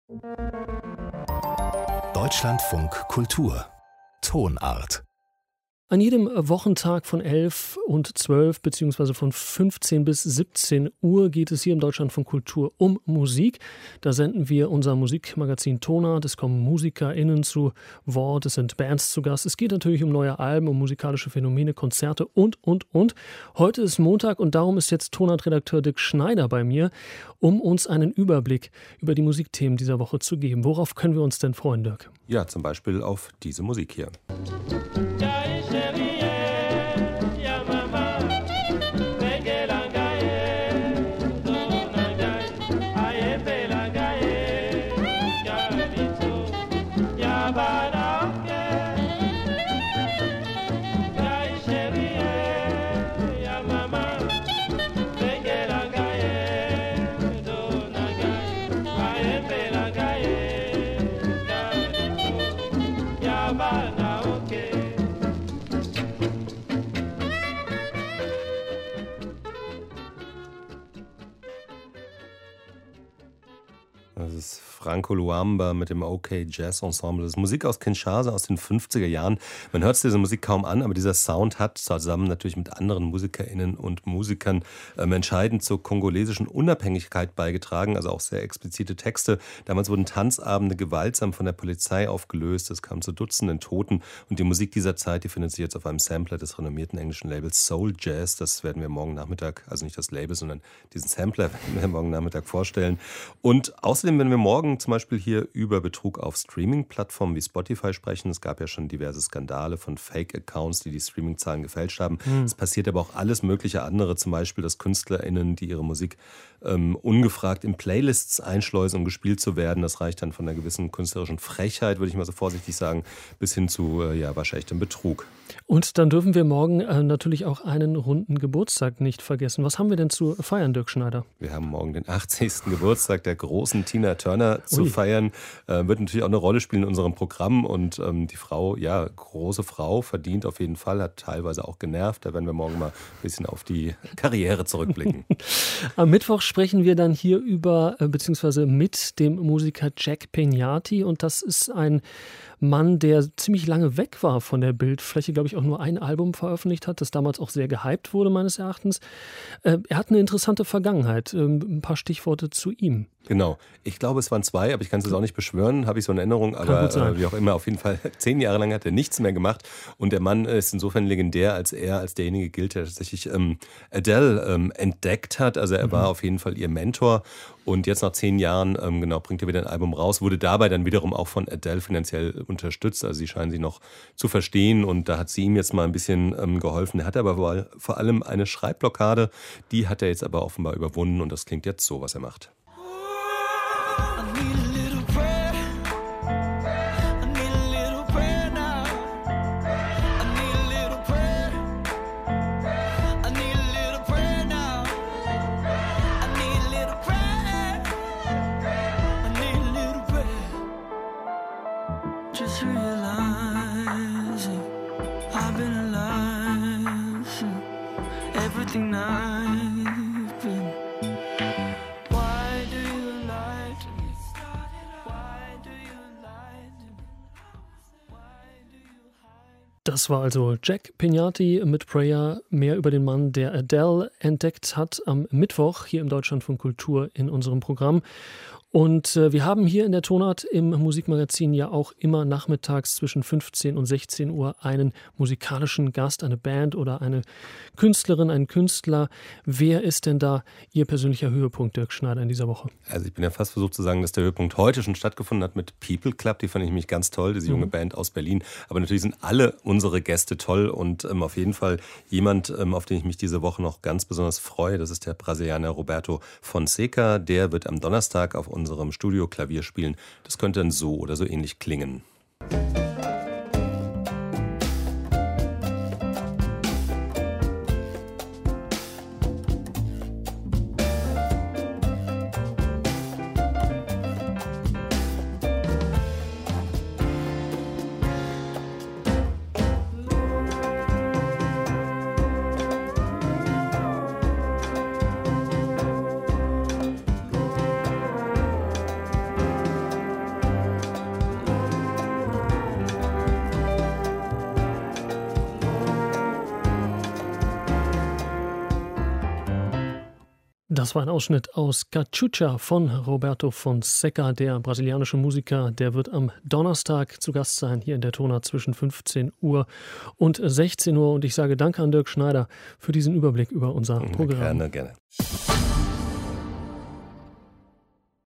Deutschlandfunk Kultur Tonart. An jedem Wochentag von 11 und 12 bzw. von 15 bis 17 Uhr geht es hier im Deutschlandfunk Kultur um Musik. Da senden wir unser Musikmagazin Tonart. Es kommen MusikerInnen zu Wort, es sind Bands zu Gast. Es geht natürlich um neue Alben, um musikalische Phänomene, Konzerte und. Heute ist Montag und darum ist jetzt Tonart-Redakteur Dirk Schneider bei mir, um uns einen Überblick über die Musikthemen dieser Woche zu geben. Worauf können wir uns denn freuen, Dirk? Ja, zum Beispiel auf diese Musik hier. Das ist Franco Luamba mit dem OK Jazz Ensemble. Das ist Musik aus Kinshasa aus den 50er Jahren. Man hört diese Musik kaum an, aber dieser Sound hat zusammen natürlich mit anderen MusikerInnen und Musikern entscheidend zur kongolesischen Unabhängigkeit beigetragen. Also auch sehr explizite Texte. Damals wurden Tanzabende gewaltsam von der Polizei aufgelöst. Es kam zu Dutzenden Toten. Und die Musik dieser Zeit, die findet sich jetzt auf einem Sampler des renommierten englischen Labels Soul Jazz. Das werden wir morgen Nachmittag, also nicht das Label, sondern diesen Sampler werden wir morgen Nachmittag vorstellen. Und außerdem werden wir morgen zum Beispiel hier über Betrug auf Streaming-Plattformen wie Spotify sprechen. Es gab ja schon diverse Skandale von Fake-Accounts, die Streaming-Zahlen gefälscht haben. Es passiert aber auch alles mögliche andere, zum Beispiel, dass KünstlerInnen, die ihre Musik ungefragt in Playlists einschleusen, um gespielt zu werden. Das reicht dann von einer gewissen künstlerischen Frechheit, würde ich mal so vorsichtig sagen, bis hin zu wahrscheinlich Betrug. Und dann dürfen wir morgen natürlich auch einen runden Geburtstag nicht vergessen. Was haben wir denn zu feiern, Dirk Schneider? Wir haben morgen den 80. Geburtstag der großen Tina Turner zu feiern. Wird natürlich auch eine Rolle spielen in unserem Programm. Und die Frau, große Frau, verdient auf jeden Fall, hat teilweise auch genervt. Da werden wir morgen mal ein bisschen auf die Karriere zurückblicken. Am Mittwoch sprechen wir dann hier über, beziehungsweise mit dem Musiker Jack Peñate. Und das ist ein Mann, der ziemlich lange weg war von der Bildfläche, glaube ich, auch nur ein Album veröffentlicht hat, das damals auch sehr gehypt wurde, meines Erachtens. Er hat eine interessante Vergangenheit. Ein paar Stichworte zu ihm. Genau. Ich glaube, es waren 2, aber ich kann es jetzt auch nicht beschwören, habe ich so in Erinnerung. Aber wie auch immer, auf jeden Fall 10 Jahre lang hat er nichts mehr gemacht. Und der Mann ist insofern legendär, als er als derjenige gilt, der tatsächlich Adele entdeckt hat. Also er war auf jeden Fall ihr Mentor. Und jetzt nach 10 Jahren bringt er wieder ein Album raus, wurde dabei dann wiederum auch von Adele finanziell unterstützt. Also sie scheinen sie noch zu verstehen und da hat sie ihm jetzt mal ein bisschen geholfen. Er hatte aber vor allem eine Schreibblockade, die hat er jetzt aber offenbar überwunden und das klingt jetzt so, was er macht. Das war also Jack Peñate mit Prayer. Mehr über den Mann, der Adele entdeckt hat, am Mittwoch hier im Deutschlandfunk Kultur in unserem Programm. Und wir haben hier in der Tonart im Musikmagazin ja auch immer nachmittags zwischen 15 und 16 Uhr einen musikalischen Gast, eine Band oder eine Künstlerin, einen Künstler. Wer ist denn da Ihr persönlicher Höhepunkt, Dirk Schneider, in dieser Woche? Also ich bin ja fast versucht zu sagen, dass der Höhepunkt heute schon stattgefunden hat mit People Club. Die fand ich nämlich ganz toll, diese junge Band aus Berlin. Aber natürlich sind alle unsere Gäste toll und auf jeden Fall jemand, auf den ich mich diese Woche noch ganz besonders freue. Das ist der Brasilianer Roberto Fonseca. Der wird am Donnerstag auf unserem Studio Klavier spielen. Das könnte dann so oder so ähnlich klingen. Das war ein Ausschnitt aus Cachucha von Roberto Fonseca, der brasilianische Musiker. Der wird am Donnerstag zu Gast sein, hier in der Tonart zwischen 15 Uhr und 16 Uhr. Und ich sage danke an Dirk Schneider für diesen Überblick über unser Programm. Gerne.